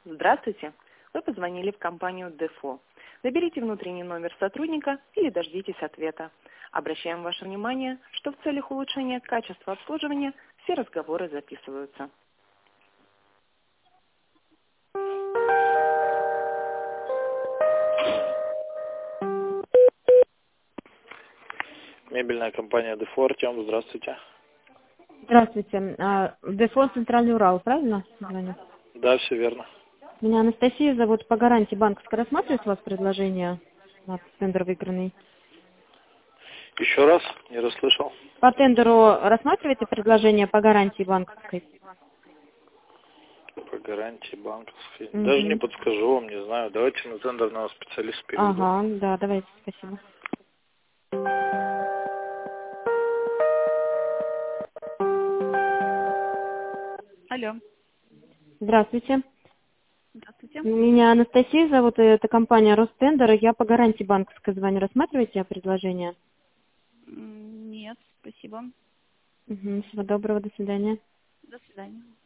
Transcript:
Здравствуйте! Вы позвонили в компанию Дефо. Наберите внутренний номер сотрудника или дождитесь ответа. Обращаем ваше внимание, что в целях улучшения качества обслуживания все разговоры записываются. Мебельная компания Дефо, Артем, здравствуйте. Здравствуйте. Дефо Центральный Урал, правильно звоню? Да, все верно. Меня Анастасия зовут. По гарантии банковской рассматривается у вас предложение на тендер выигранный? Еще раз, не расслышал. По тендеру рассматриваете предложение по гарантии банковской? По гарантии банковской. Угу. Даже не подскажу вам, не знаю. Давайте на тендерного специалиста переведу. Ага, да, давайте, спасибо. Алло. Здравствуйте. Здравствуйте. Меня Анастасия зовут, это компания Ростендер. Я по гарантии банковской звоню. Рассматриваете предложение? Нет, спасибо. Угу, всего доброго, до свидания. До свидания.